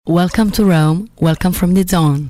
Welcome to Rome, welcome from the zone.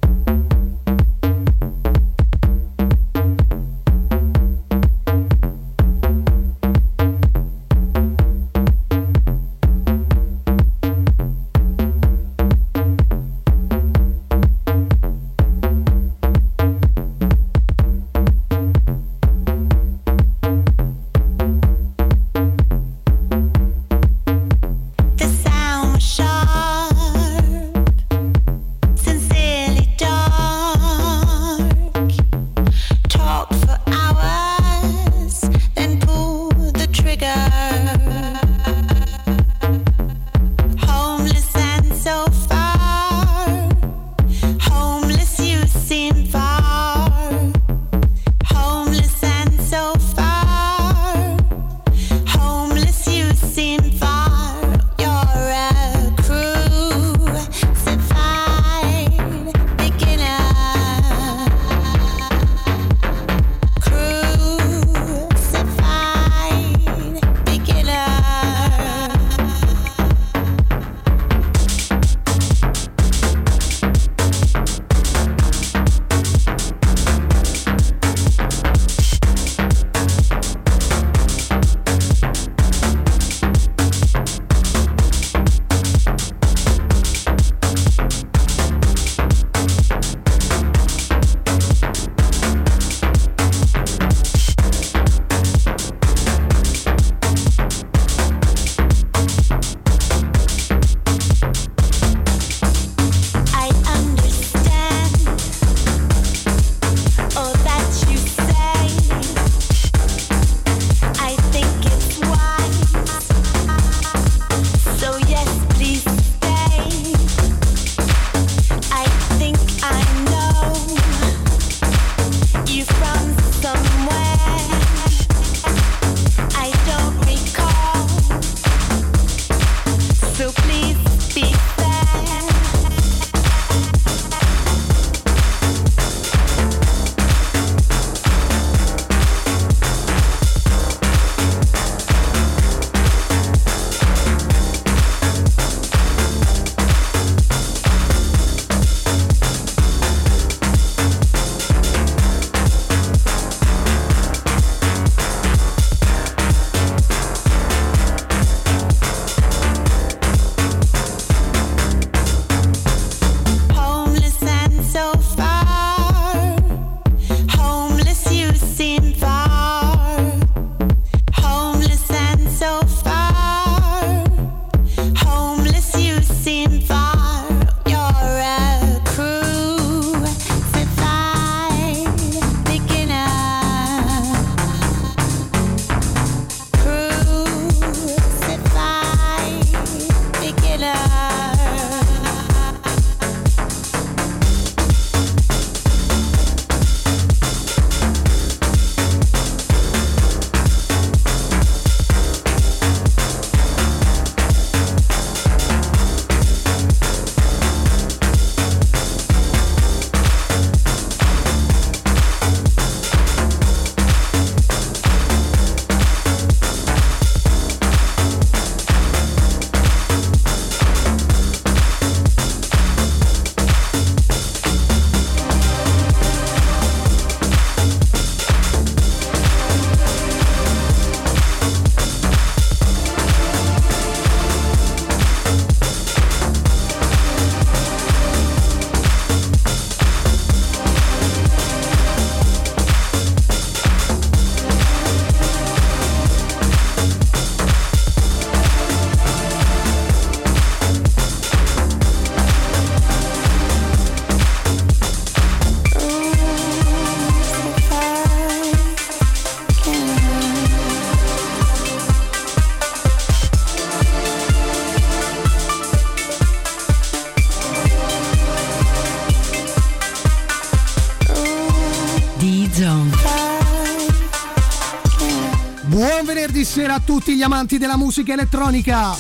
Buon venerdì sera a tutti gli amanti della musica elettronica.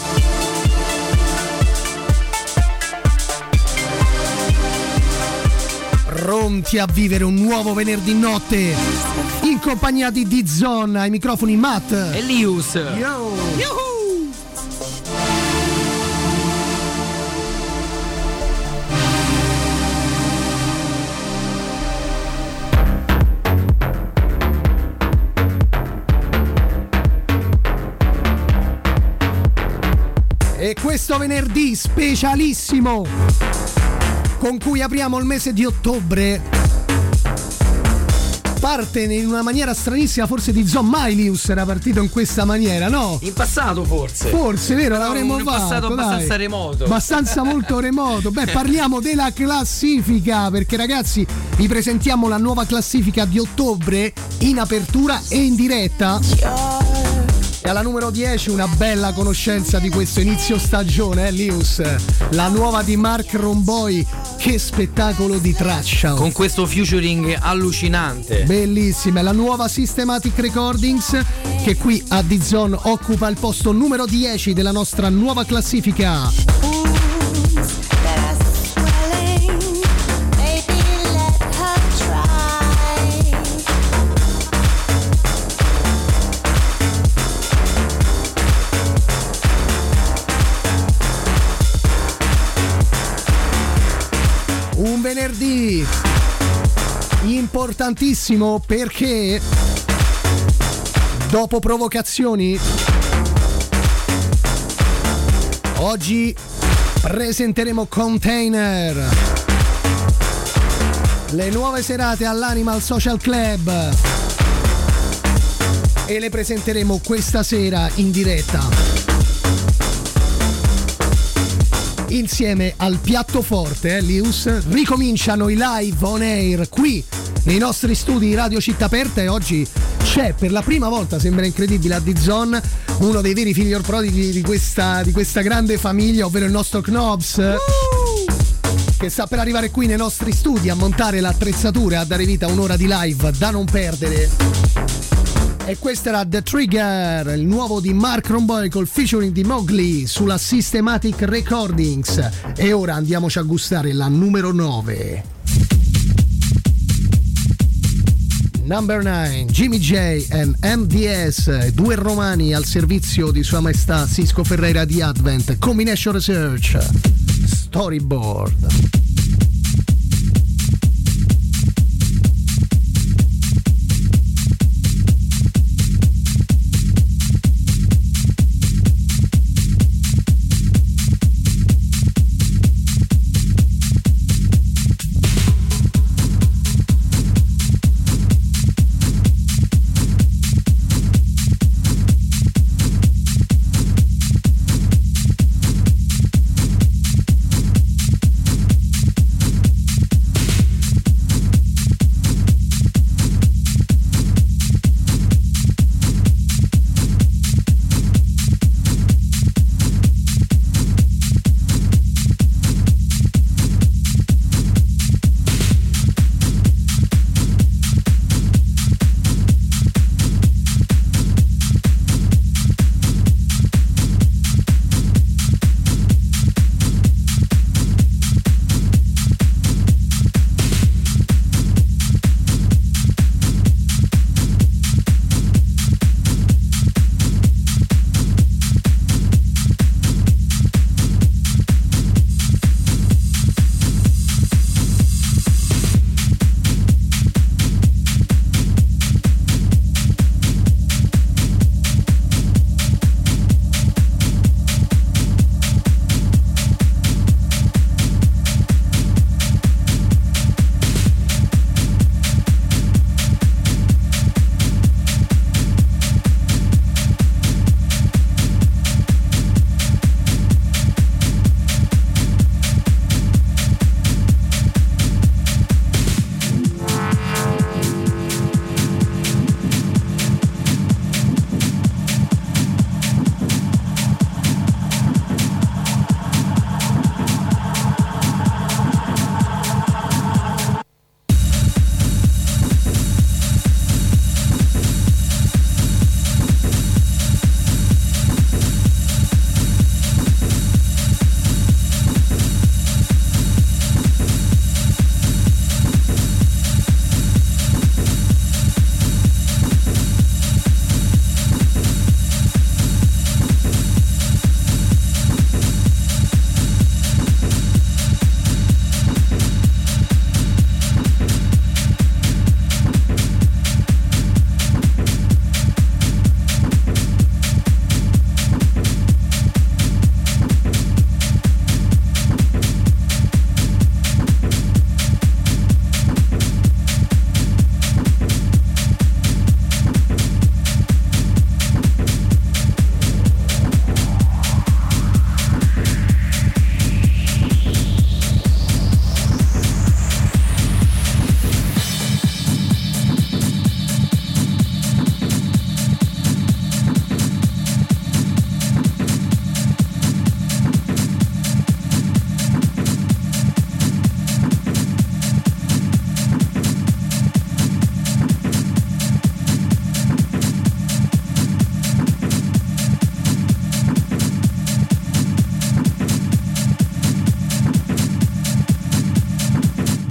Pronti a vivere un nuovo venerdì notte in compagnia di D-Zone, ai microfoni Matt e Lius. Yo. questo venerdì specialissimo con cui apriamo il mese di ottobre. Parte in una maniera stranissima, forse di Zon Milius era partito in questa maniera, no? In passato forse. Forse, vero, l'avremmo in fatto. In passato abbastanza dai. remoto. Abbastanza molto remoto. Beh, parliamo della classifica, perché ragazzi vi presentiamo la nuova classifica di ottobre in apertura e in diretta. E alla numero 10 una bella conoscenza di questo inizio stagione, Lius. La nuova di Mark Romboy. Che spettacolo di traccia. Con questo featuring allucinante. Bellissima, la nuova Systematic Recordings che qui a D-Zone occupa il posto numero 10 della nostra nuova classifica. Un venerdì importantissimo perché dopo provocazioni oggi presenteremo Container, le nuove serate all'Animal Social Club e le presenteremo questa sera in diretta insieme al piatto forte, Lius. Ricominciano i live on air qui nei nostri studi di Radio Città Aperta e oggi c'è per la prima volta, sembra incredibile, a D-Zone uno dei veri figli prodighi di questa grande famiglia, ovvero il nostro Knobs, che sta per arrivare qui nei nostri studi a montare l'attrezzatura e a dare vita a un'ora di live da non perdere. E questo era The Trigger, il nuovo di Mark Romboy col featuring di Mowgli sulla Systematic Recordings. E ora andiamoci a gustare la numero 9. Number 9, Jimmy J and MDS, due romani al servizio di Sua Maestà Cisco Ferreira di Advent, Combination Research, Storyboard.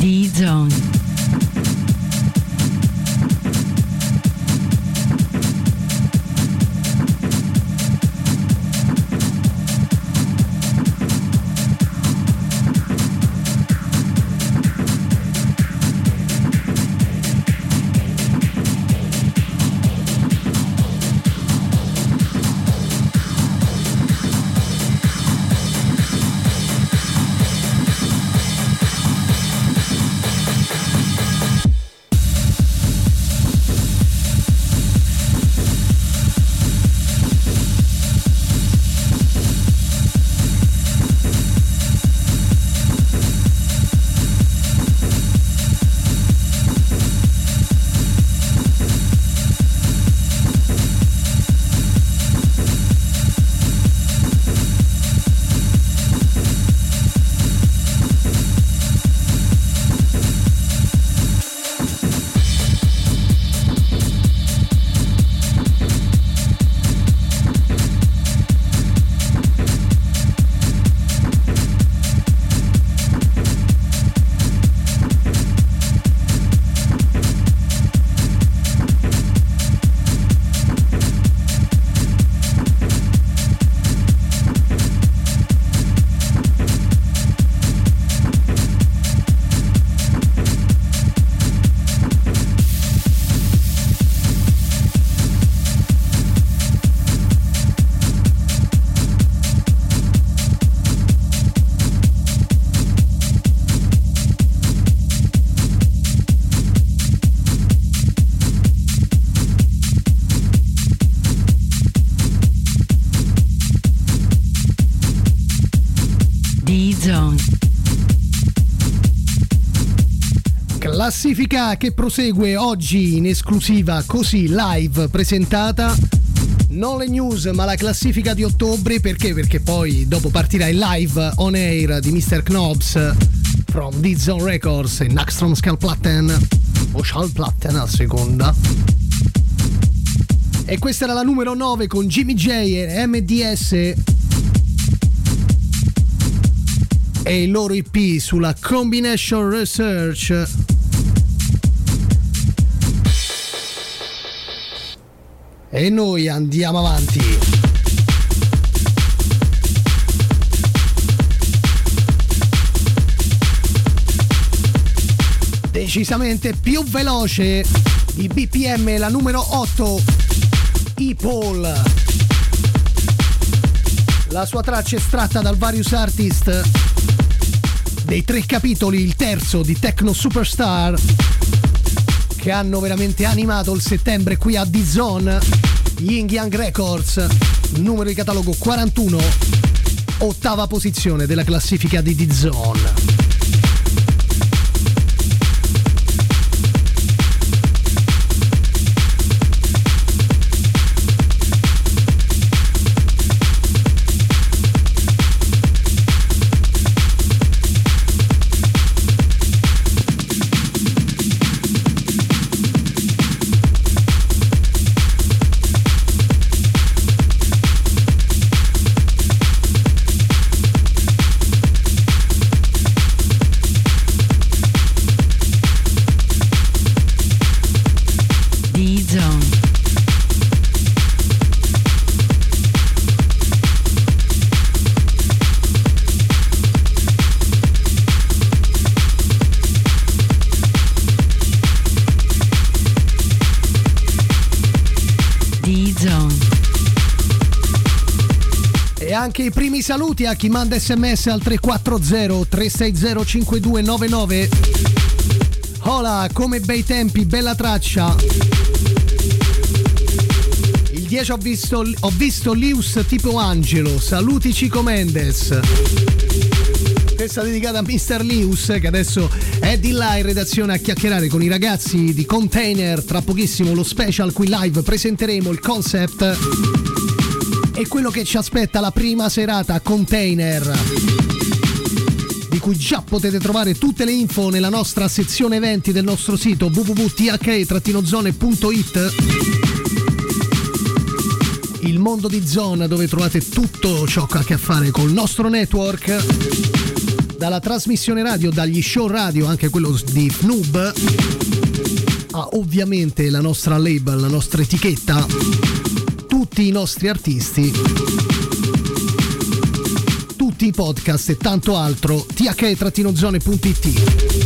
D-Zone. D-Zone. Classifica che prosegue oggi in esclusiva, così live presentata. Non le news ma la classifica di ottobre, perché? Perché poi dopo partirà il live on air di Mr. Knobs from D-Zone Records e Nackstrom Schallplatten o Schallplatten a seconda. E questa era la numero 9 con Jimmy J e MDS e il loro EP sulla Combination Research. E noi andiamo avanti. Decisamente più veloce di BPM, la numero 8, E-Paul. La sua traccia estratta dal Various Artist dei 3 capitoli, il terzo di Techno Superstar, che hanno veramente animato il settembre qui a D-Zone. Yin Yang Records, numero di catalogo 41, ottava posizione della classifica di D-Zone. Anche i primi saluti a chi manda sms al 340 360 5299. Hola, come bei tempi, bella traccia. Il 10 ho visto Lius tipo Angelo. Saluti Cico Mendes. Questa dedicata a Mr. Lius, che adesso è di là in redazione a chiacchierare con i ragazzi di Container. Tra pochissimo lo special qui live, presenteremo il concept e quello che ci aspetta la prima serata a Container, di cui già potete trovare tutte le info nella nostra sezione eventi del nostro sito www.th-zone.it. Il mondo di Zone, dove trovate tutto ciò che ha a che fare col nostro network, dalla trasmissione radio, dagli show radio, anche quello di Noob, a ovviamente la nostra label, la nostra etichetta, tutti i nostri artisti, tutti i podcast e tanto altro, thk-zone.it.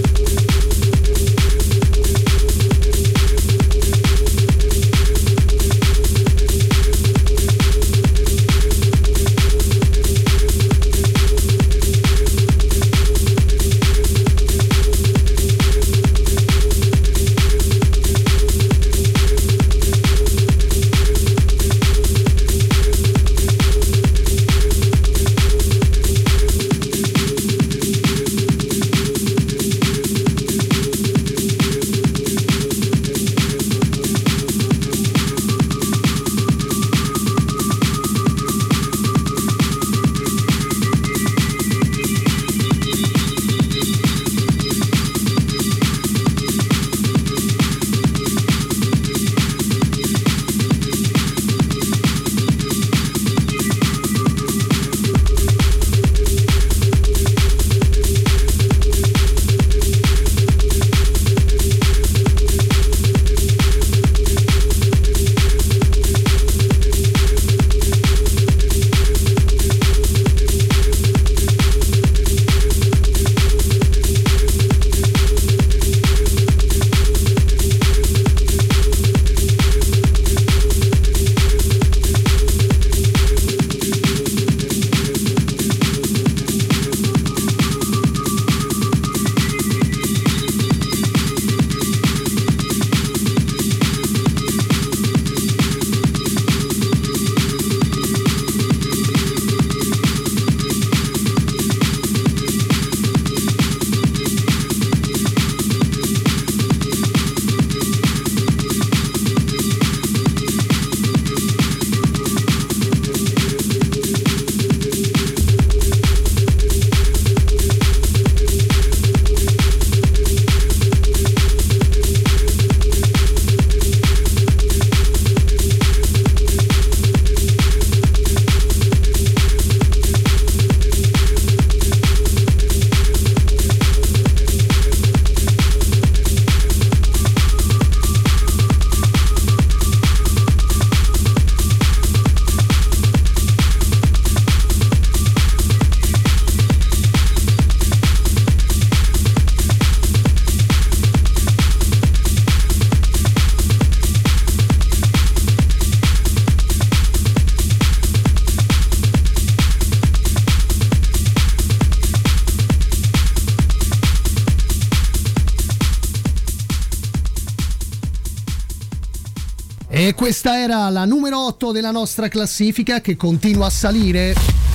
E questa era la numero 8 della nostra classifica, che continua a salire,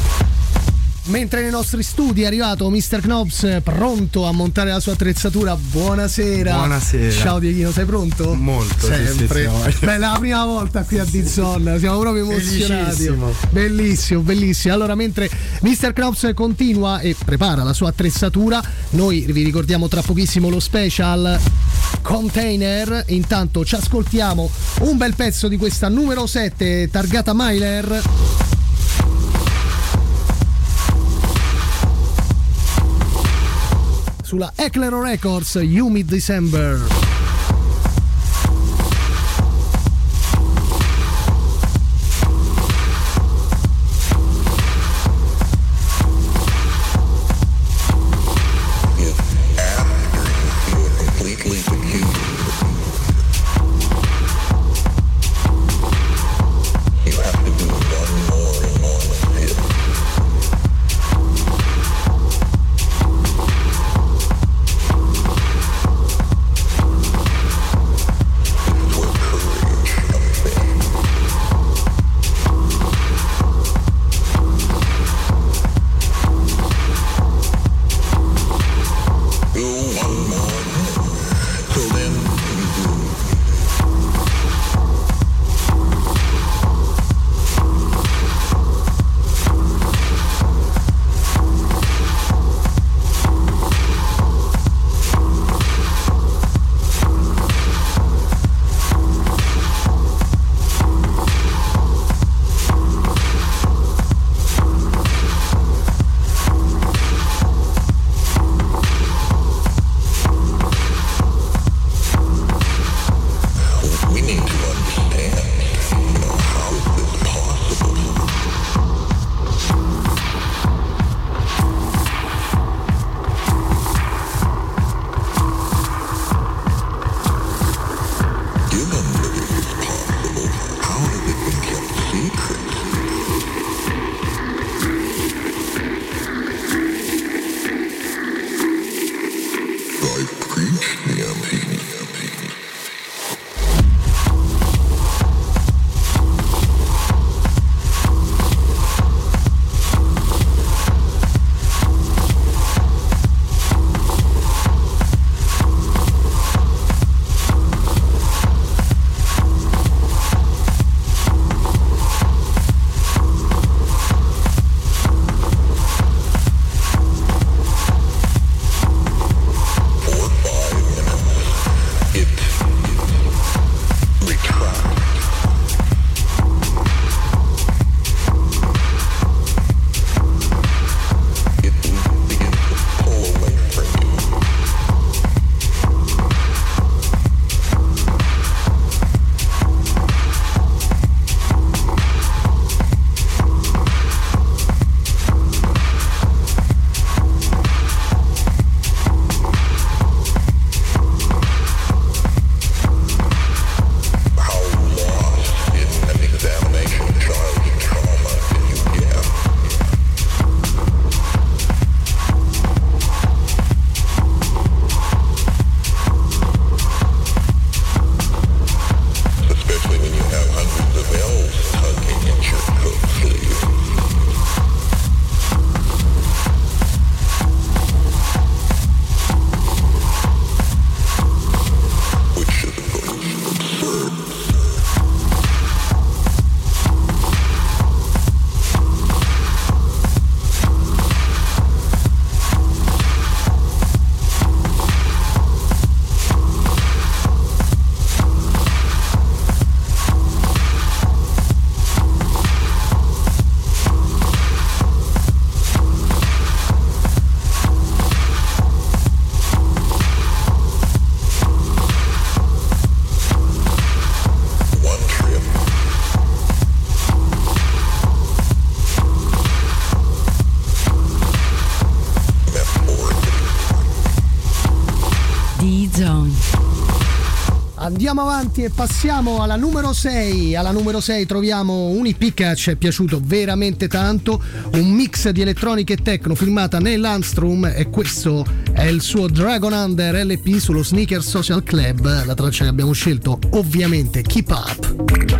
mentre nei nostri studi è arrivato Mr. Knobs, pronto a montare la sua attrezzatura. Buonasera. Buonasera. Ciao Dieghino, sei pronto? Molto. Sempre. Sì. Beh, è la prima volta qui a D-Zone, siamo proprio emozionati. Bellissimo, bellissimo. Allora, mentre Mr. Knobs continua e prepara la sua attrezzatura, noi vi ricordiamo tra pochissimo lo special Container. Intanto ci ascoltiamo un bel pezzo di questa numero 7 targata Myler, sulla Eclero Records, Humid December. The Zone. Andiamo avanti e passiamo alla numero 6. Alla numero 6 troviamo un EP che ci è piaciuto veramente tanto, un mix di elettronica e techno firmata Neil Armstrong, e questo è il suo Dragon Under LP sullo Sneaker Social Club. La traccia che abbiamo scelto ovviamente Keep Up.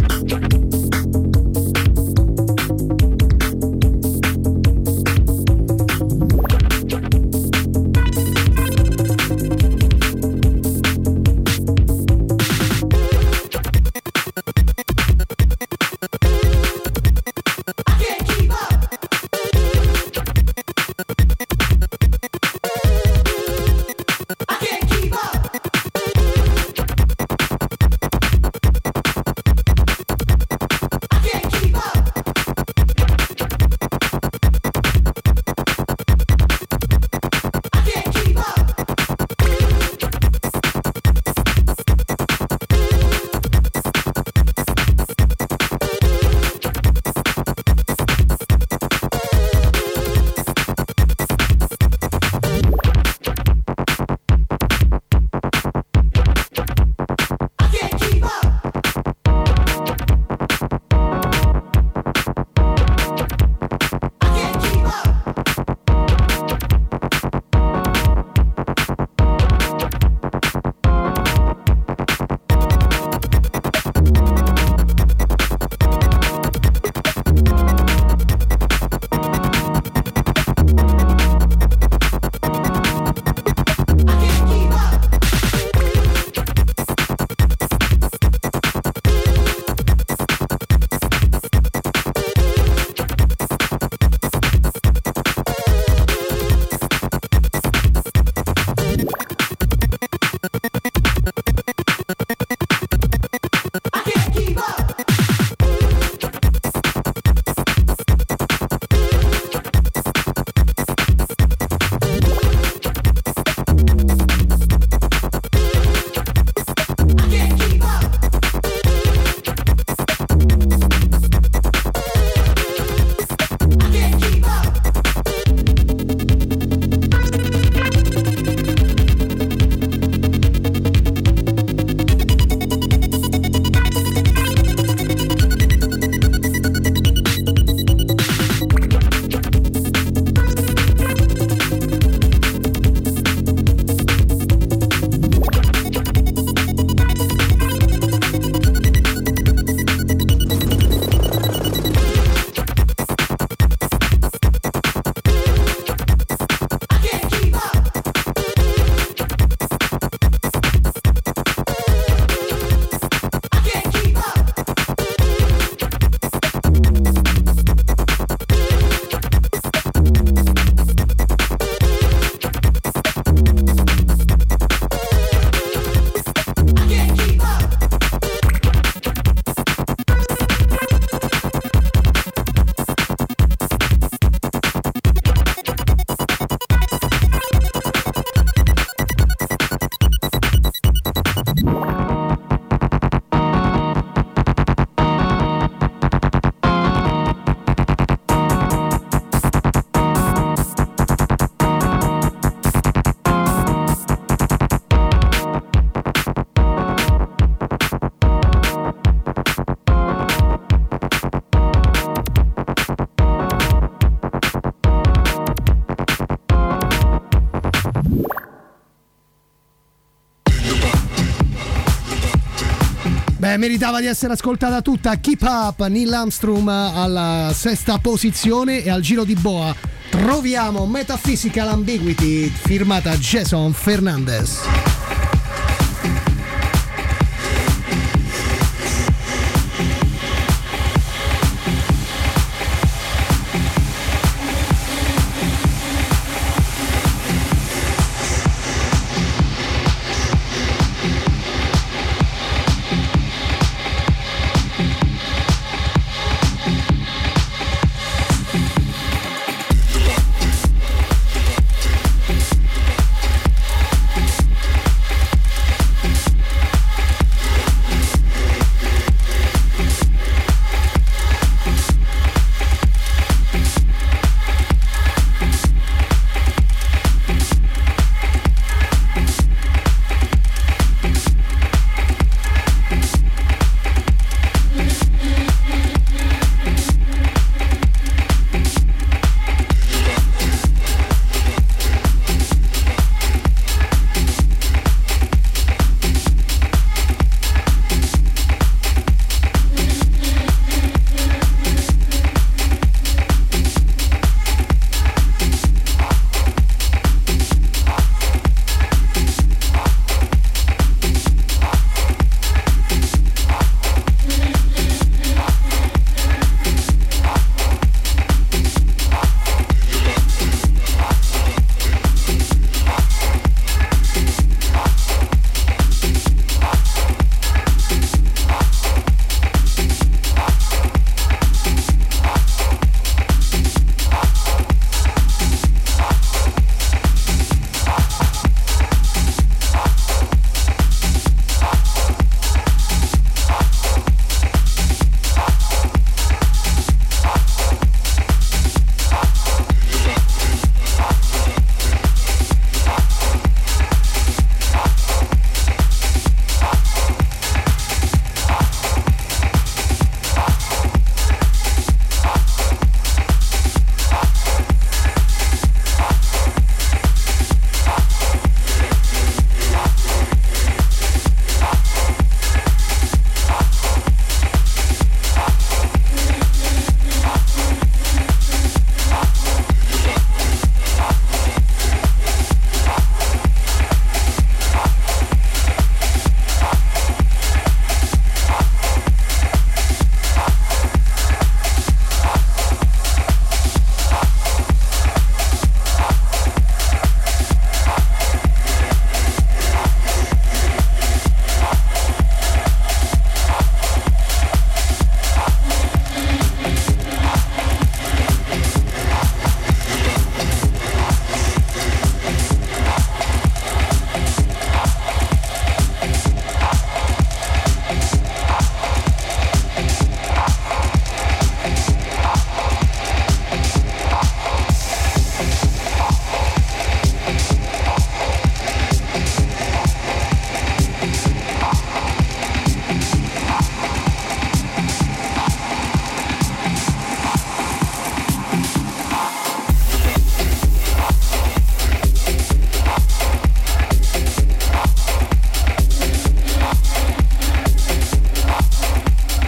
Meritava di essere ascoltata tutta. Keep Up, Neil Armstrong alla sesta posizione, e al giro di boa troviamo Metaphysical Ambiguity firmata Jason Fernandez.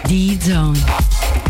D-Zone.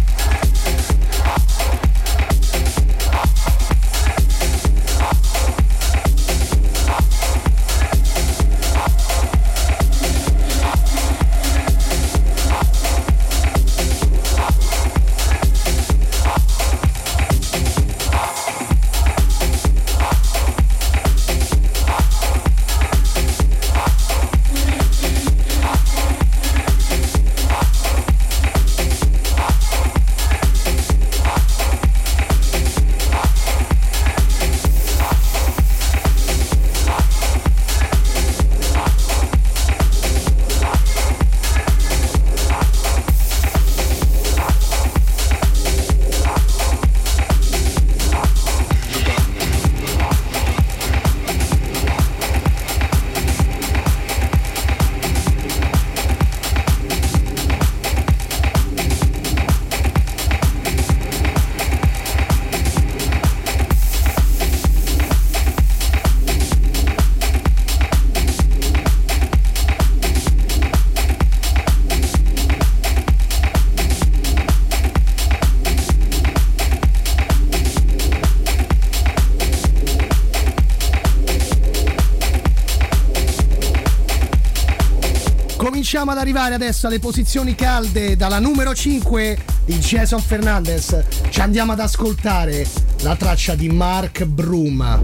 Cominciamo ad arrivare adesso alle posizioni calde. Dalla numero 5 di Jason Fernandez ci andiamo ad ascoltare la traccia di Mark Broom.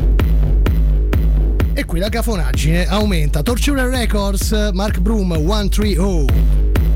E qui la cafonaggine aumenta. Torture Records, Mark Broom 130.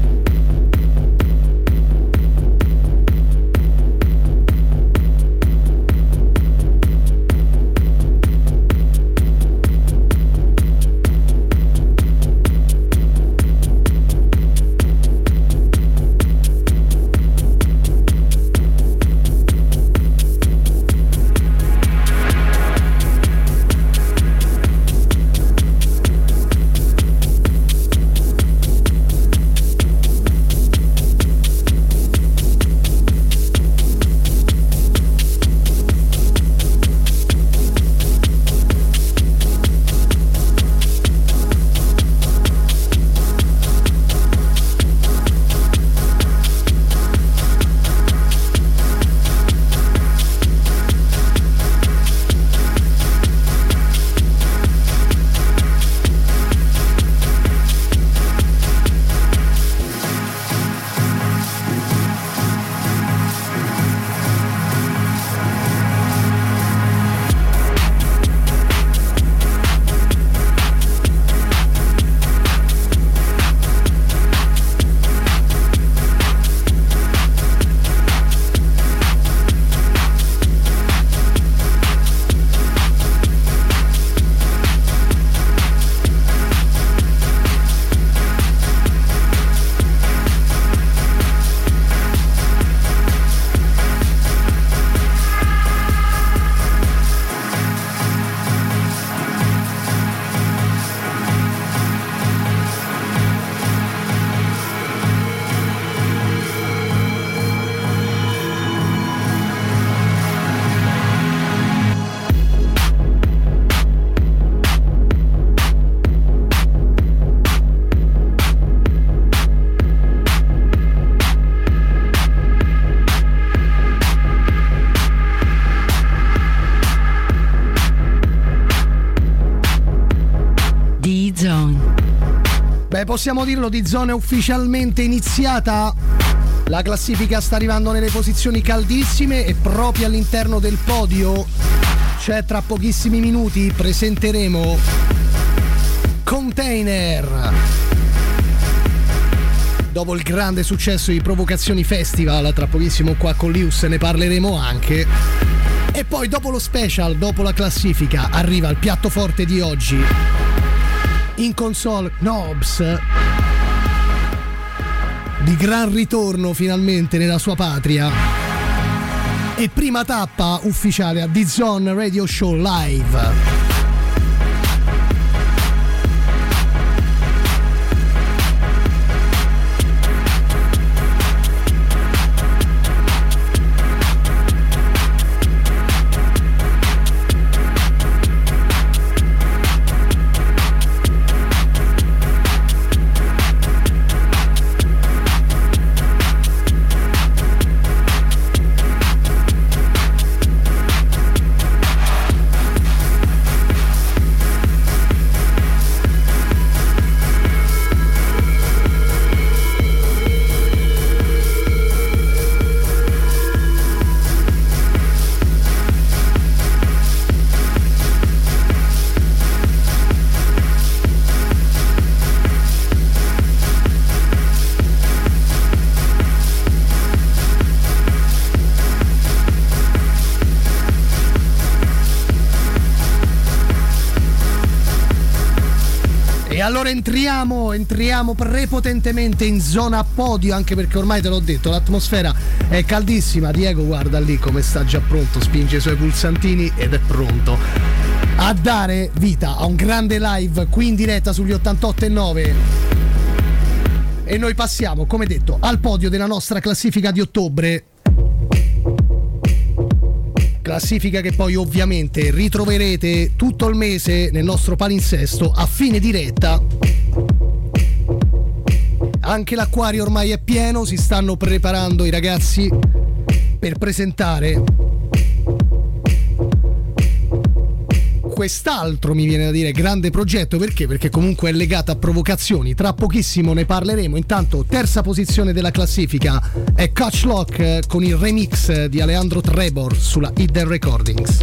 Beh, possiamo dirlo, D-Zone è ufficialmente iniziata. La classifica sta arrivando nelle posizioni caldissime e proprio all'interno del podio, cioè tra pochissimi minuti, presenteremo Container. Dopo il grande successo di Provocazioni Festival, tra pochissimo qua con Lius ne parleremo anche. E poi dopo lo special, dopo la classifica, arriva il piatto forte di oggi. In console Knobs, di gran ritorno finalmente nella sua patria, e prima tappa ufficiale a D-Zone Radio Show Live. E allora entriamo prepotentemente in zona podio, anche perché ormai te l'ho detto, l'atmosfera è caldissima. Diego guarda lì come sta già pronto, spinge i suoi pulsantini ed è pronto a dare vita a un grande live qui in diretta sugli 88.9. E noi passiamo, come detto, al podio della nostra classifica di ottobre. Classifica che poi ovviamente ritroverete tutto il mese nel nostro palinsesto a fine diretta. Anche l'acquario ormai è pieno, si stanno preparando i ragazzi per presentare quest'altro, mi viene da dire, grande progetto. Perché comunque è legato a provocazioni. Tra pochissimo ne parleremo. Intanto terza posizione della classifica è Catch Lock con il remix di Alejandro Trebor sulla Hidden Recordings.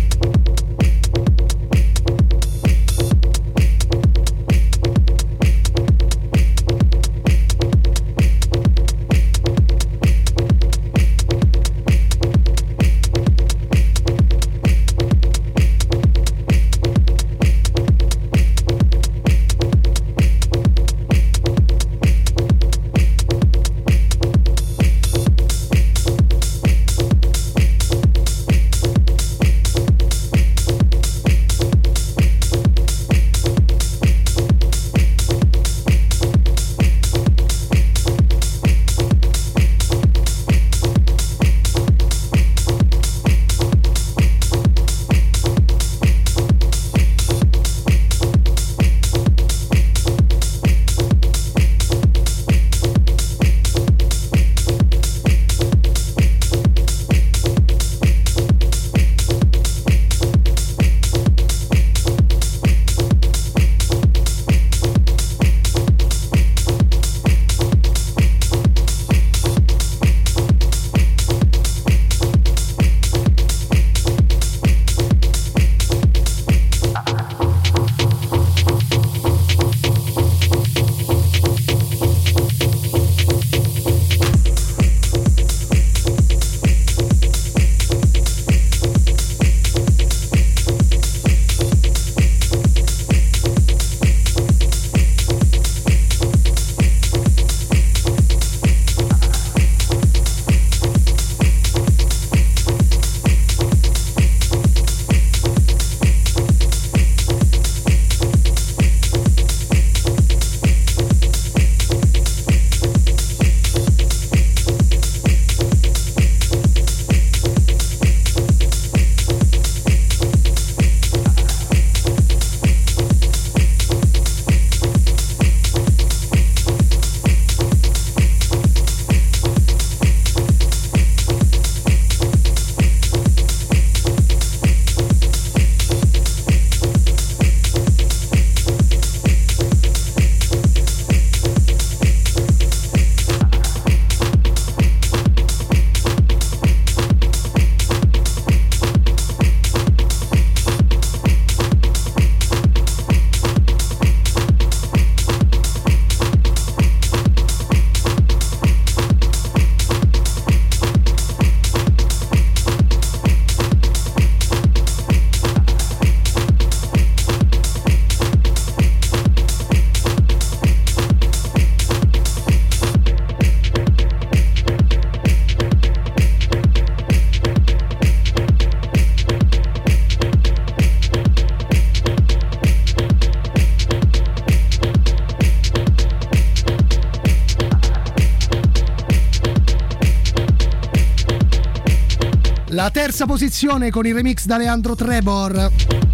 La terza posizione con il remix da Alejandro Trebor.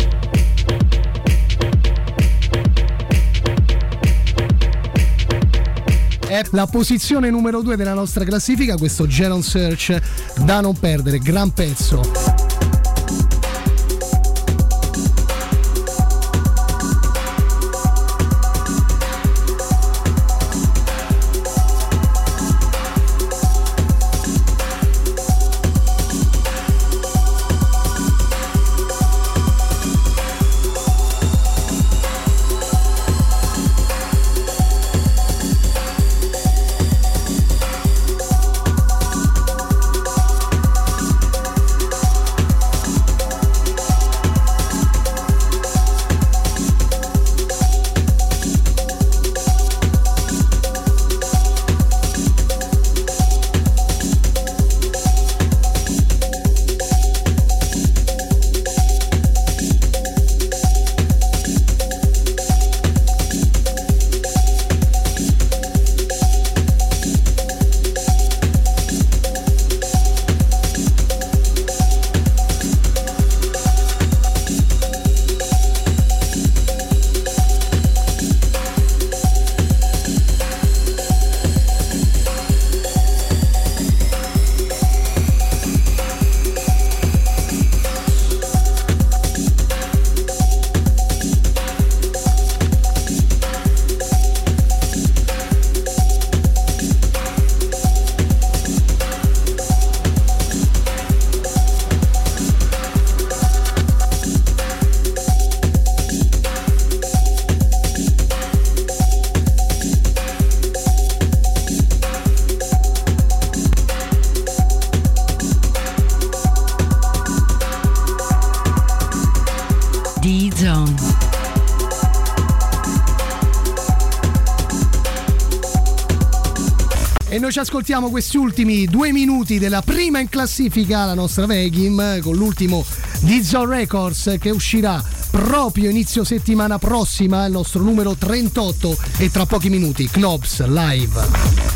È la posizione numero 2 della nostra classifica, questo Geron Search da non perdere, gran pezzo. E noi ci ascoltiamo questi ultimi 2 minuti della prima in classifica, la nostra Vegim, con l'ultimo di Zone Records che uscirà proprio inizio settimana prossima, il nostro numero 38, e tra pochi minuti Knobs live.